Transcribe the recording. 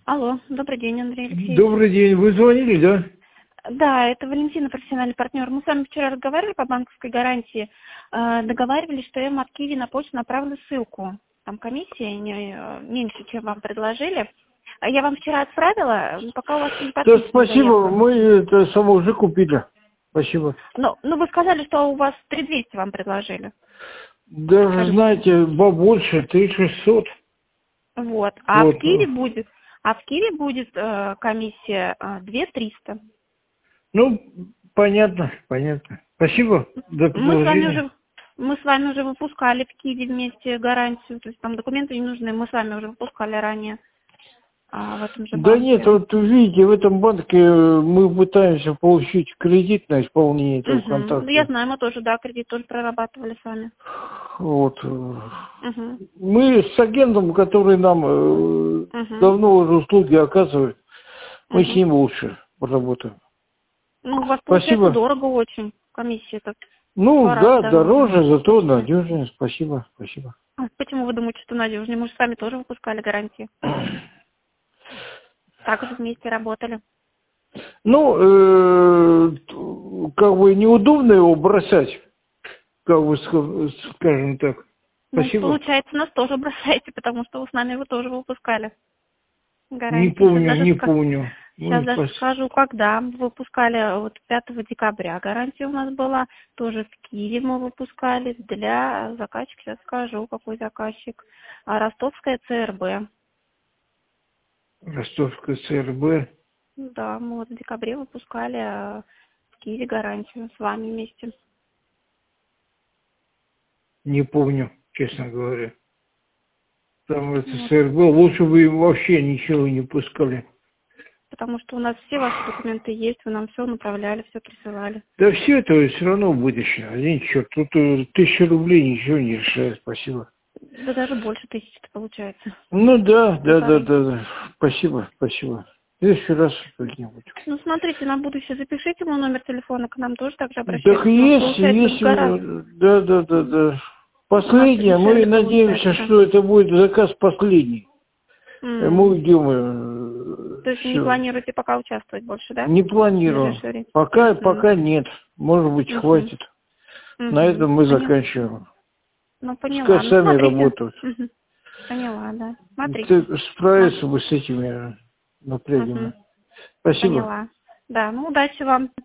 Алло, добрый день, Андрей Алексеевич. Добрый день. Вы звонили, да? Да, это Валентина, профессиональный партнер. Мы с вами вчера разговаривали по банковской гарантии. Договаривались, что я вам от Киви на почту направлю ссылку. Там комиссия меньше, чем вам предложили. Я вам вчера отправила, пока у вас не Да, подписана спасибо. заявка. Мы это само уже купили. Спасибо. Ну, вы сказали, что у вас 3200 вам предложили. Даже, знаете, побольше, 3600. Вот. А Вот. в Киви будет комиссия 2300. Ну, понятно. Спасибо за предложение. Мы с вами уже выпускали в Киеве вместе гарантию, то есть там документы не нужны, мы с вами уже выпускали ранее в этом же Да банке. нет, вот видите, в этом банке мы пытаемся получить кредит на исполнение этого контракта. Я знаю, мы тоже, да, кредит тоже прорабатывали с вами. Вот. Мы с агентом, который нам давно уже услуги оказывает, мы с ним лучше поработаем. Ну, у вас получается Спасибо. дорого очень, комиссия-то. Ну, да, дороже, зато Слушайте. надежнее. Спасибо. Почему вы думаете, что надежнее? Мы же с вами тоже выпускали гарантии. Также вместе работали. Ну, как бы неудобно его бросать, как бы, скажем так. Спасибо. Ну, получается, нас тоже бросаете, потому что вы с нами его тоже выпускали. Не Гарантии. помню. Сейчас даже скажу, когда выпускали, вот 5 декабря гарантия у нас была, тоже в Киеве мы выпускали для заказчика, сейчас скажу, какой заказчик, Ростовская ЦРБ. Ростовская ЦРБ. Да, мы вот в декабре выпускали в Киеве гарантию с вами вместе. Не помню, честно говоря. Там это ЦРБ, лучше бы им вообще ничего не пускали. Потому что у нас все ваши документы есть, вы нам все направляли, все присылали. Да все это все равно вытащено. Один черт, тут 1000 рублей ничего не решает. Спасибо. Да даже больше 1000 получается. Ну да. Спасибо. В следующий раз как-нибудь. Ну, смотрите, на будущее запишите мой номер телефона, к нам тоже так же обращайтесь. Так есть. Да. Последнее, мы надеемся, что это будет заказ последний. Мы идем. То есть не планируете пока участвовать больше, да? Не планирую. Пока нет. Может быть, хватит. На этом мы заканчиваем. Ну, поняла. Пускай сами работают. Поняла, да. Смотрите. Справиться бы с этими напрягами. Спасибо. Поняла. Да, ну удачи вам.